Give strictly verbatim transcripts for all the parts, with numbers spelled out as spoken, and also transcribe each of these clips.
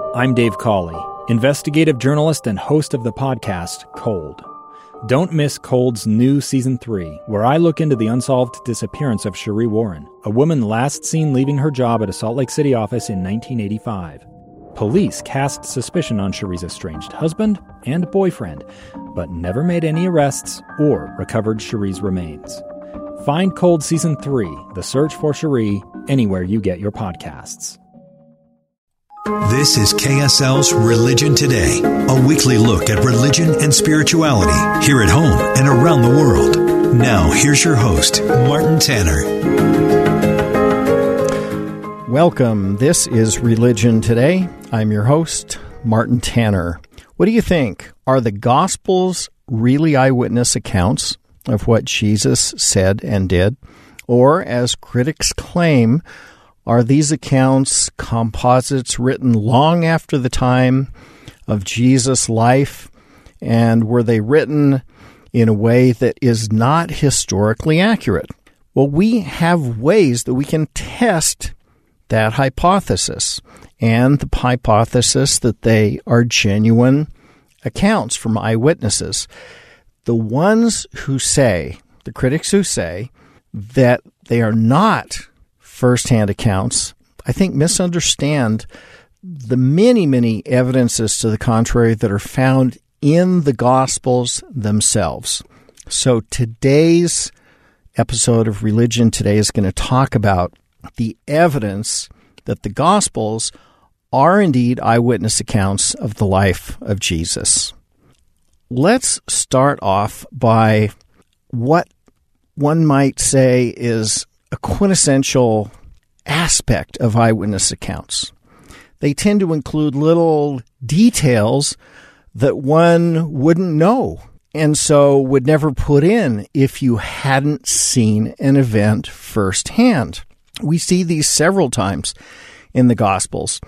I'm Dave Cawley, investigative journalist and host of the podcast Cold. Don't miss Cold's new Season three, where I look into the unsolved disappearance of Sheree Warren, a woman last seen leaving her job at a Salt Lake City office in nineteen eighty-five. Police cast suspicion on Sheree's estranged husband and boyfriend, but never made any arrests or recovered Sheree's remains. Find Cold Season three, The Search for Sheree, anywhere you get your podcasts. This is K S L's Religion Today, a weekly look at religion and spirituality here at home and around the world. Now, here's your host, Martin Tanner. Welcome. This is Religion Today. I'm your host, Martin Tanner. What do you think? Are the Gospels really eyewitness accounts of what Jesus said and did? Or, as critics claim, are these accounts composites written long after the time of Jesus' life, and were they written in a way that is not historically accurate? Well, we have ways that we can test that hypothesis, and the hypothesis that they are genuine accounts from eyewitnesses. The ones who say, the critics who say, that they are not first-hand accounts, I think misunderstand the many, many evidences to the contrary that are found in the Gospels themselves. So today's episode of Religion Today is going to talk about the evidence that the Gospels are indeed eyewitness accounts of the life of Jesus. Let's start off by what one might say is a quintessential aspect of eyewitness accounts. They tend to include little details that one wouldn't know and so would never put in if you hadn't seen an event firsthand. We see these several times in the Gospels.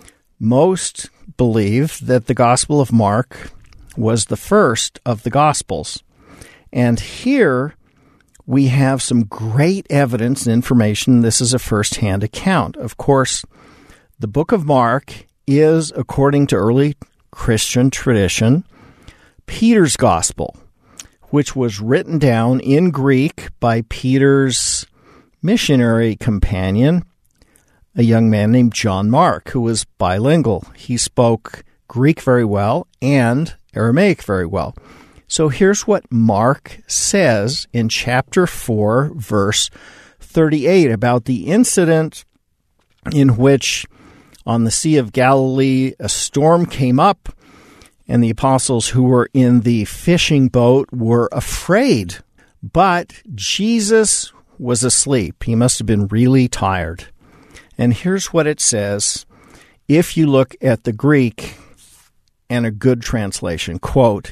Most believe that the Gospel of Mark was the first of the Gospels. And here we have some great evidence and information. This is a first-hand account. Of course, the book of Mark is, according to early Christian tradition, Peter's gospel, which was written down in Greek by Peter's missionary companion, a young man named John Mark, who was bilingual. He spoke Greek very well and Aramaic very well. So here's what Mark says in chapter four, verse thirty-eight, about the incident in which on the Sea of Galilee a storm came up and the apostles who were in the fishing boat were afraid. But Jesus was asleep. He must have been really tired. And here's what it says, if you look at the Greek and a good translation, quote,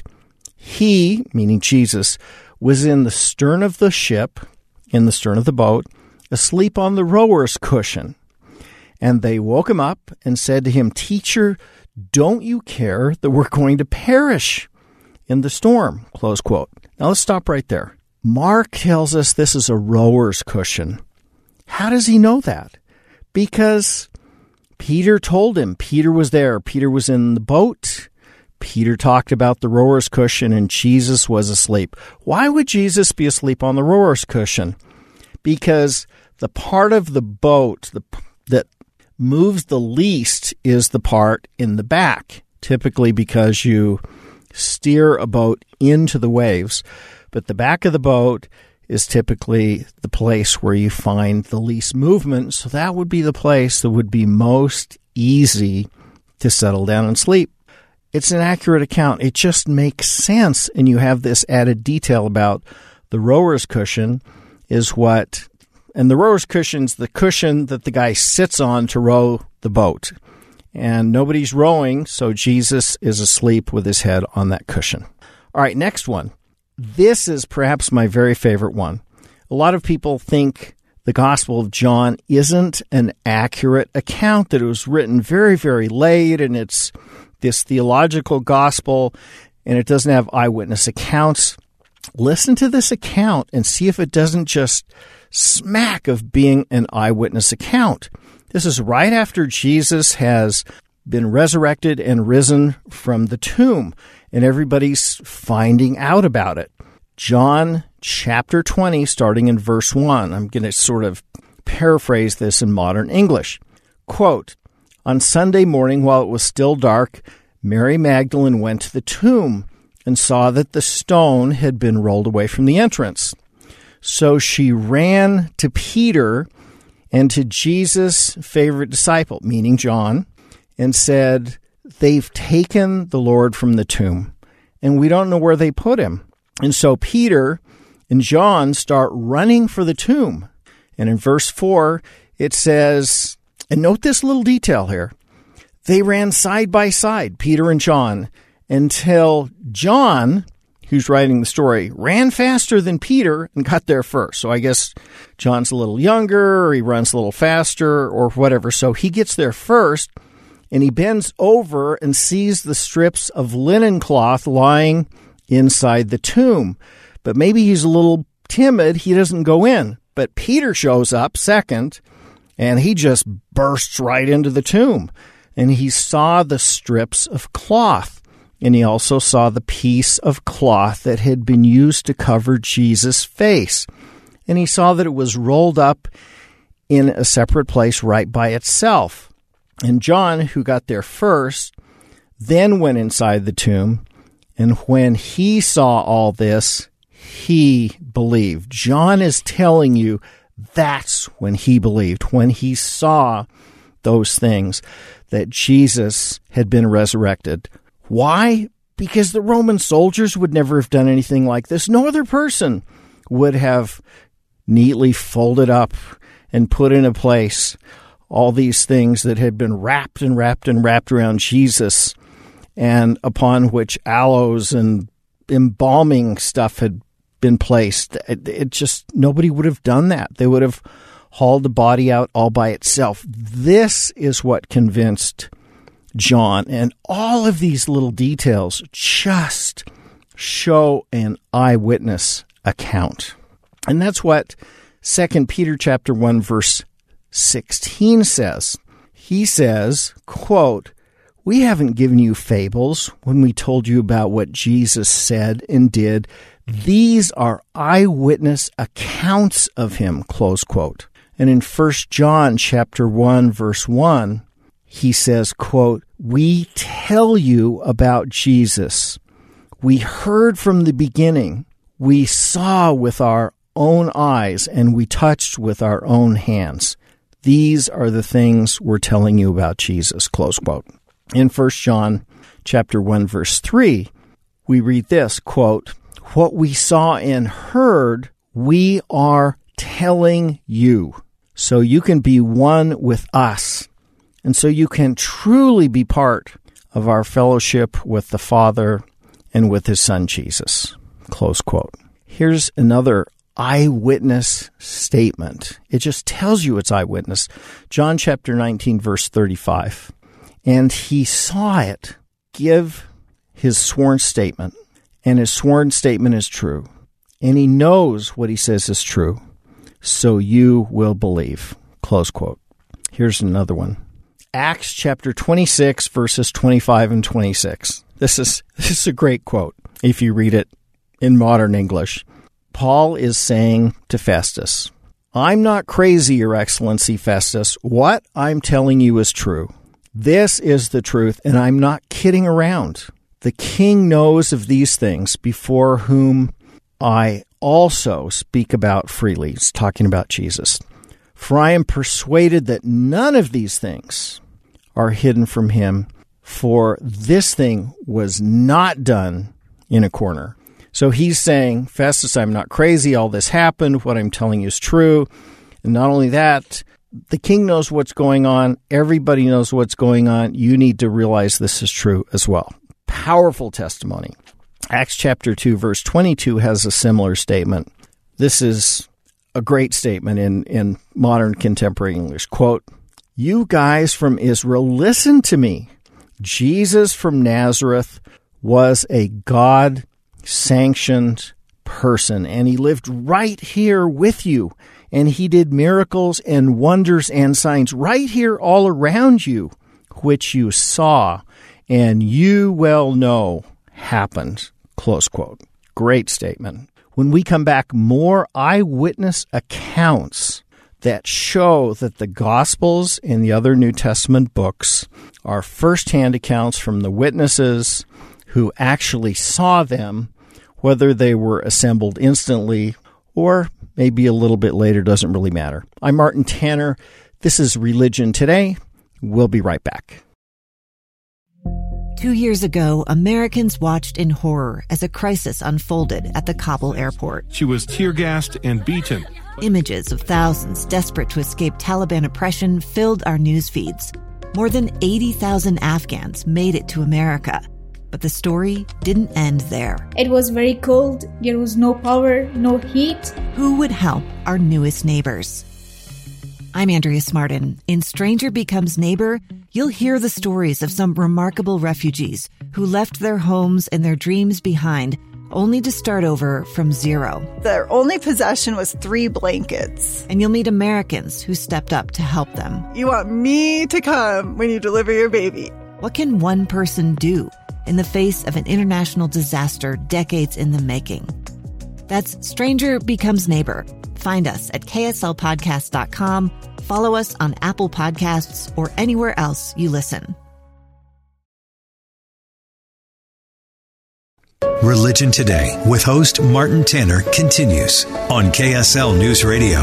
he, meaning Jesus, was in the stern of the ship, in the stern of the boat, asleep on the rower's cushion. And they woke him up and said to him, Teacher, don't you care that we're going to perish in the storm? Close quote. Now let's stop right there. Mark tells us this is a rower's cushion. How does he know that? Because Peter told him. Peter was there. Peter was in the boat. Peter talked about the rower's cushion, and Jesus was asleep. Why would Jesus be asleep on the rower's cushion? Because the part of the boat the, that moves the least is the part in the back, typically because you steer a boat into the waves. But the back of the boat is typically the place where you find the least movement, so that would be the place that would be most easy to settle down and sleep. It's an accurate account. It just makes sense, and you have this added detail about the rower's cushion is what, and the rower's cushion's the cushion that the guy sits on to row the boat. And nobody's rowing, so Jesus is asleep with his head on that cushion. All right, next one. This is perhaps my very favorite one. A lot of people think the Gospel of John isn't an accurate account, that it was written very, very late, and it's this theological gospel, and it doesn't have eyewitness accounts. Listen to this account and see if it doesn't just smack of being an eyewitness account. This is right after Jesus has been resurrected and risen from the tomb, and everybody's finding out about it. John chapter twenty, starting in verse one. I'm going to sort of paraphrase this in modern English. Quote, "On Sunday morning, while it was still dark, Mary Magdalene went to the tomb and saw that the stone had been rolled away from the entrance. So she ran to Peter and to Jesus' favorite disciple, meaning John, and said, 'They've taken the Lord from the tomb, and we don't know where they put him.' And so Peter and John start running for the tomb. And in verse four, it says, and note this little detail here, they ran side by side, Peter and John, until John, who's writing the story, ran faster than Peter and got there first. So I guess John's a little younger, or he runs a little faster, or whatever. So he gets there first, and he bends over and sees the strips of linen cloth lying inside the tomb. But maybe he's a little timid. He doesn't go in. But Peter shows up second, and he just bursts right into the tomb. And he saw the strips of cloth. And he also saw the piece of cloth that had been used to cover Jesus' face. And he saw that it was rolled up in a separate place right by itself. And John, who got there first, then went inside the tomb. And when he saw all this, he believed. John is telling you that's when he believed, when he saw those things, that Jesus had been resurrected. Why? Because the Roman soldiers would never have done anything like this. No other person would have neatly folded up and put in a place all these things that had been wrapped and wrapped and wrapped around Jesus, and upon which aloes and embalming stuff had been placed. It, it just, nobody would have done that. They would have hauled the body out all by itself. This is what convinced John, and all of these little details just show an eyewitness account. And that's what Second Peter chapter one verse sixteen says. He says, quote, "We haven't given you fables when we told you about what Jesus said and did. These are eyewitness accounts of him," close quote. And in First John chapter one verse one, he says, quote, "We tell you about Jesus. We heard from the beginning. We saw with our own eyes, and we touched with our own hands. These are the things we're telling you about Jesus," close quote. In First John chapter one verse three, we read this, quote, "What we saw and heard, we are telling you, so you can be one with us, and so you can truly be part of our fellowship with the Father and with his Son, Jesus," close quote. Here's another eyewitness statement. It just tells you it's eyewitness. John chapter nineteen, verse thirty-five. "And he saw it give his sworn statement, and his sworn statement is true. And he knows what he says is true, so you will believe," close quote. Here's another one. Acts chapter twenty-six, verses twenty-five and twenty-six. This is, this is a great quote if you read it in modern English. Paul is saying to Festus, "I'm not crazy, Your Excellency Festus. What I'm telling you is true. This is the truth, and I'm not kidding around. The king knows of these things, before whom I also speak about freely." He's talking about Jesus. "For I am persuaded that none of these things are hidden from him, for this thing was not done in a corner." So he's saying, Festus, I'm not crazy. All this happened. What I'm telling you is true. And not only that, the king knows what's going on. Everybody knows what's going on. You need to realize this is true as well. Powerful testimony. Acts chapter two, verse twenty-two has a similar statement. This is a great statement in, in modern contemporary English. Quote, "You guys from Israel, listen to me. Jesus from Nazareth was a God-sanctioned person, and he lived right here with you, and he did miracles and wonders and signs right here all around you. which you saw and you well know happened, close quote. Great statement. When we come back, more eyewitness accounts that show that the Gospels and the other New Testament books are firsthand accounts from the witnesses who actually saw them, whether they were assembled instantly or maybe a little bit later, doesn't really matter. I'm Martin Tanner. This is Religion Today. We'll be right back. Two years ago, Americans watched in horror as a crisis unfolded at the Kabul airport. She was tear-gassed and beaten. Images of thousands desperate to escape Taliban oppression filled our news feeds. More than eighty thousand Afghans made it to America. But the story didn't end there. It was very cold. There was no power, no heat. Who would help our newest neighbors? I'm Andrea Smartin. In Stranger Becomes Neighbor, you'll hear the stories of some remarkable refugees who left their homes and their dreams behind, only to start over from zero. Their only possession was three blankets. And you'll meet Americans who stepped up to help them. You want me to come when you deliver your baby. What can one person do in the face of an international disaster decades in the making? That's Stranger Becomes Neighbor. Find us at K S L podcast dot com. Follow us on Apple Podcasts or anywhere else you listen. Religion Today with host Martin Tanner continues on K S L News Radio.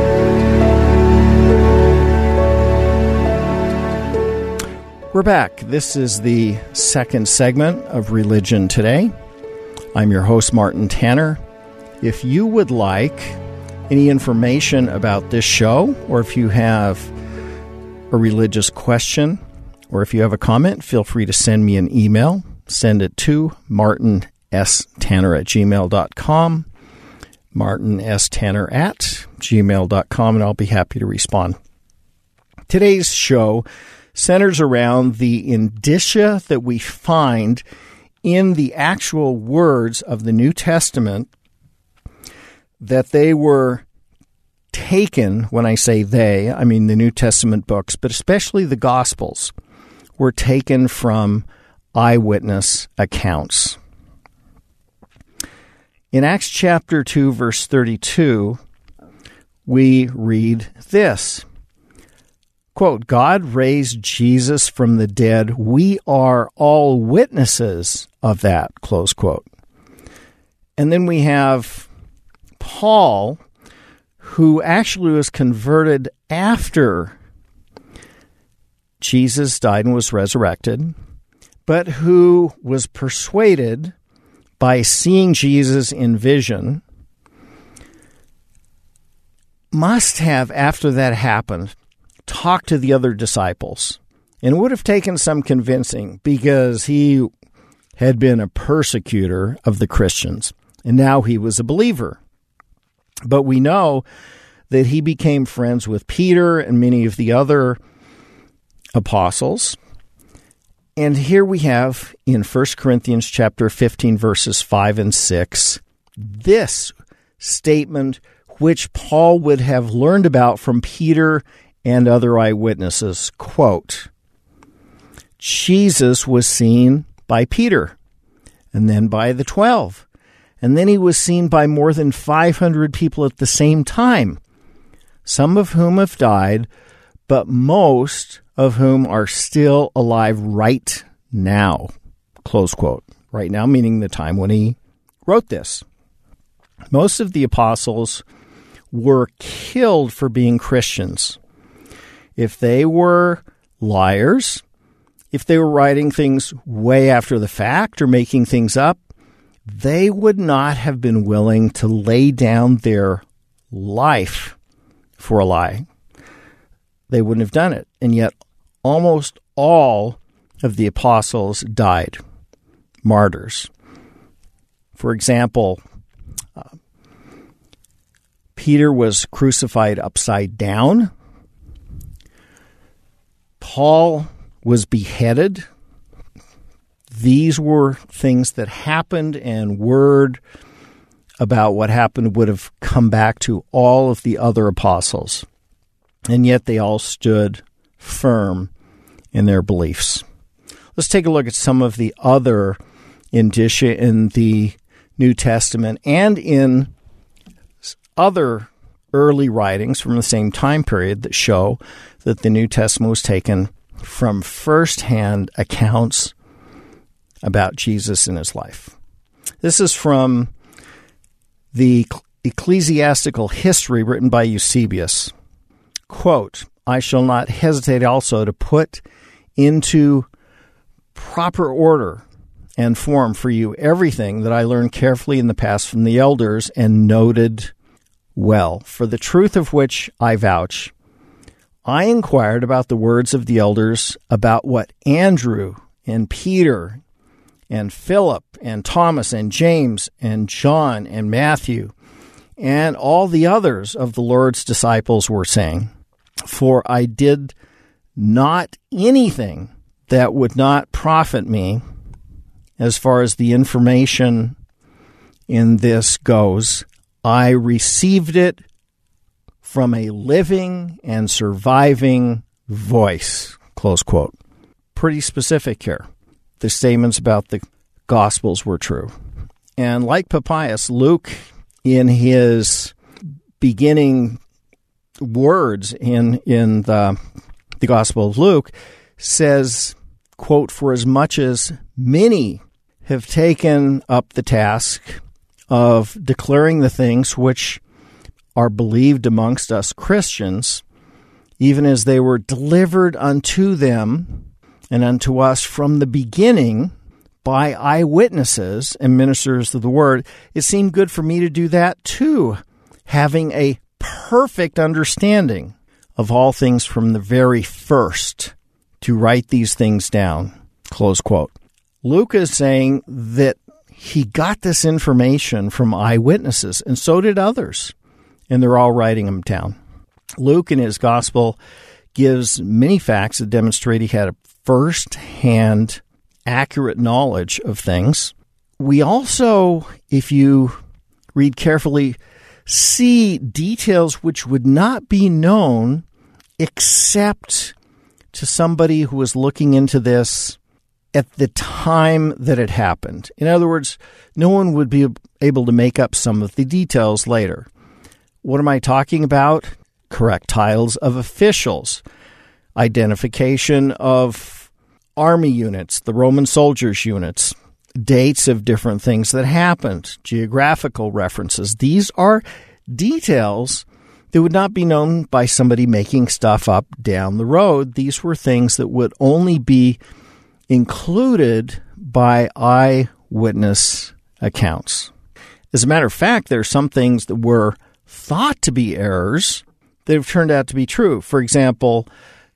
We're back. This is the second segment of Religion Today. I'm your host, Martin Tanner. If you would like any information about this show, or if you have a religious question, or if you have a comment, feel free to send me an email. Send it to martin s tanner at gmail dot com, martin s tanner at gmail dot com, and I'll be happy to respond. Today's show centers around the indicia that we find in the actual words of the New Testament that they were taken, when I say they, I mean the New Testament books, but especially the Gospels, were taken from eyewitness accounts. In Acts chapter two, verse thirty-two, we read this, quote, God raised Jesus from the dead. We are all witnesses of that, close quote. And then we have Paul, who actually was converted after Jesus died and was resurrected, but who was persuaded by seeing Jesus in vision, must have, after that happened, talked to the other disciples. And it would have taken some convincing because he had been a persecutor of the Christians, and now he was a believer. But we know that he became friends with Peter and many of the other apostles. And here we have in First Corinthians chapter fifteen, verses five and six, this statement which Paul would have learned about from Peter and other eyewitnesses. Quote, Jesus was seen by Peter and then by the twelve. And then he was seen by more than five hundred people at the same time, some of whom have died, but most of whom are still alive right now, close quote. Right now, meaning the time when he wrote this. Most of the apostles were killed for being Christians. If they were liars, if they were writing things way after the fact or making things up, they would not have been willing to lay down their life for a lie. They wouldn't have done it. And yet almost all of the apostles died, martyrs. For example, uh, Peter was crucified upside down. Paul was beheaded. These were things that happened, and word about what happened would have come back to all of the other apostles. And yet they all stood firm in their beliefs. Let's take a look at some of the other indicia in the New Testament and in other early writings from the same time period that show that the New Testament was taken from first-hand accounts about Jesus and his life. This is from the Ecclesiastical History written by Eusebius. Quote, I shall not hesitate also to put into proper order and form for you everything that I learned carefully in the past from the elders and noted well, for the truth of which I vouch. I inquired about the words of the elders about what Andrew and Peter and Philip and Thomas and James and John and Matthew and all the others of the Lord's disciples were saying, for I did not anything that would not profit me as far as the information in this goes. I received it from a living and surviving voice, close quote. Pretty specific here. The statements about the Gospels were true. And like Papias, Luke, in his beginning words in, in the, the Gospel of Luke, says, quote, for as much as many have taken up the task of declaring the things which are believed amongst us Christians, even as they were delivered unto them and unto us from the beginning by eyewitnesses and ministers of the word, it seemed good for me to do that too, having a perfect understanding of all things from the very first, to write these things down, close quote. Luke is saying that he got this information from eyewitnesses, and so did others, and they're all writing them down. Luke, in his gospel, gives many facts that demonstrate he had a first-hand, accurate knowledge of things. We also, if you read carefully, see details which would not be known except to somebody who was looking into this at the time that it happened. In other words, no one would be able to make up some of the details later. What am I talking about? Correct titles of officials, identification of army units, the Roman soldiers' units, dates of different things that happened, geographical references. These are details that would not be known by somebody making stuff up down the road. These were things that would only be included by eyewitness accounts. As a matter of fact, there are some things that were thought to be errors that have turned out to be true. For example,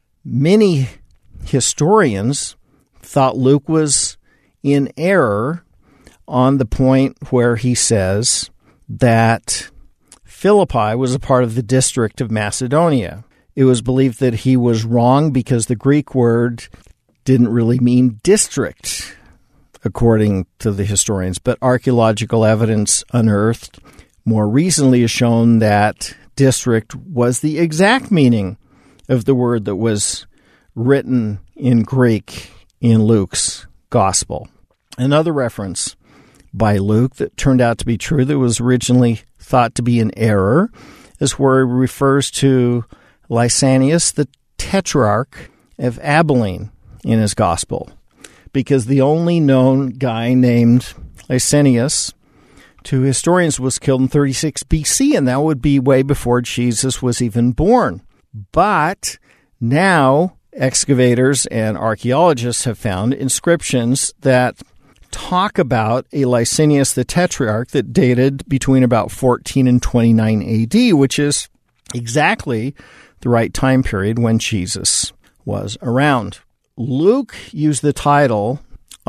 many historians thought Luke was in error on the point where he says that Philippi was a part of the district of Macedonia. It was believed that he was wrong because the Greek word didn't really mean district, according to the historians, but archaeological evidence unearthed more recently has shown that district was the exact meaning of the word that was written in Greek in Luke's gospel. Another reference by Luke that turned out to be true that was originally thought to be an error is where he refers to Lysanias, the tetrarch of Abilene, in his gospel, because the only known guy named Lysanias to historians was killed in thirty-six B C, and that would be way before Jesus was even born. But now excavators and archaeologists have found inscriptions that talk about a Lysanias the Tetrarch that dated between about fourteen and twenty-nine A D, which is exactly the right time period when Jesus was around. Luke used the title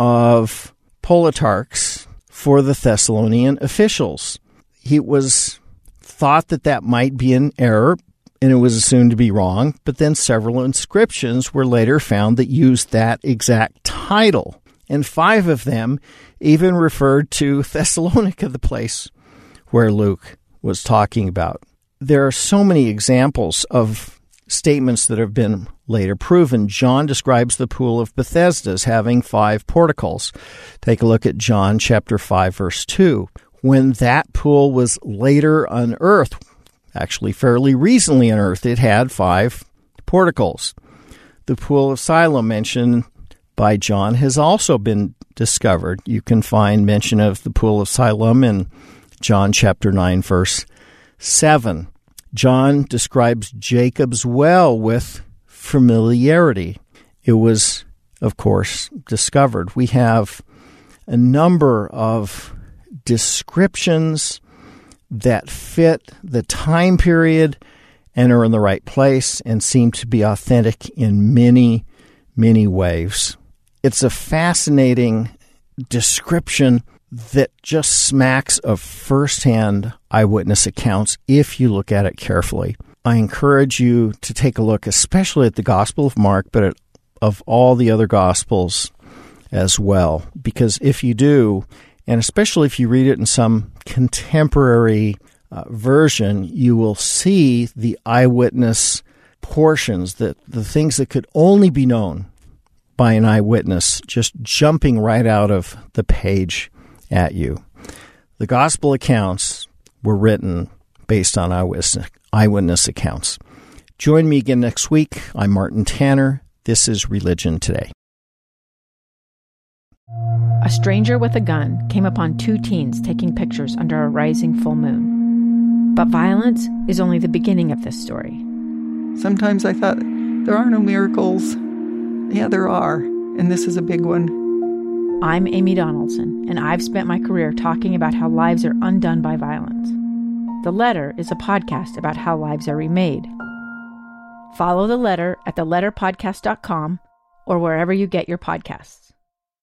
of Politarchs for the Thessalonian officials. It was thought that that might be an error, and it was assumed to be wrong, but then several inscriptions were later found that used that exact title. And five of them even referred to Thessalonica, the place where Luke was talking about. There are so many examples of statements that have been later proven. John describes the Pool of Bethesda as having five porticles. Take a look at John chapter five, verse two. When that pool was later unearthed, actually fairly recently unearthed, it had five porticles. The Pool of Siloam mentioned by John has also been discovered. You can find mention of the Pool of Siloam in John chapter nine, verse seven. John describes Jacob's well with familiarity. It was, of course, discovered. We have a number of descriptions that fit the time period and are in the right place and seem to be authentic in many, many ways. It's a fascinating description that just smacks of firsthand eyewitness accounts if you look at it carefully. I encourage you to take a look, especially at the Gospel of Mark, but at, of all the other Gospels as well. Because if you do, and especially if you read it in some contemporary uh, version, you will see the eyewitness portions, that the things that could only be known by an eyewitness, just jumping right out of the page at you. The gospel accounts were written based on eyewitness, eyewitness accounts. Join me again next week. I'm Martin Tanner. This is Religion Today. A stranger with a gun came upon two teens taking pictures under a rising full moon. But violence is only the beginning of this story. Sometimes I thought, there are no miracles. Yeah, there are, and this is a big one. I'm Amy Donaldson, and I've spent my career talking about how lives are undone by violence. The Letter is a podcast about how lives are remade. Follow The Letter at the letter podcast dot com or wherever you get your podcasts.